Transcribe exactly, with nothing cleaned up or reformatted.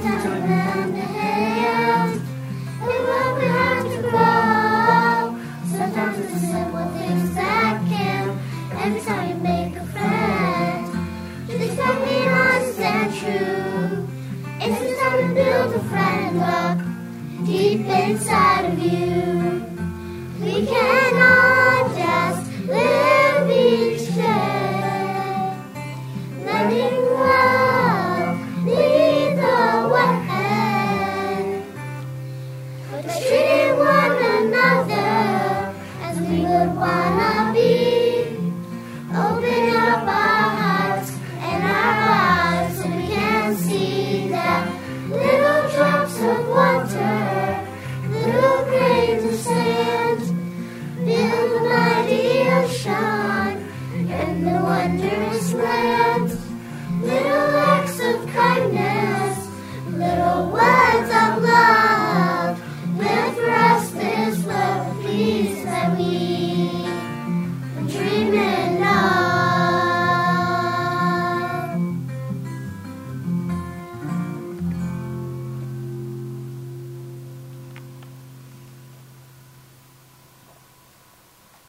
Sometimes we lend a hand, and when we have to grow, sometimes it's the simple things that count. Every time you make a friend, just expect being honest and true. It's the time to build a friend up deep inside of you. We cannot just live each day, letting love lead the way, but treating one another as we would wanna be. Open up our hearts and our lives so we can see that little drops of water, little grains of sand, build a mighty ocean, and the wonder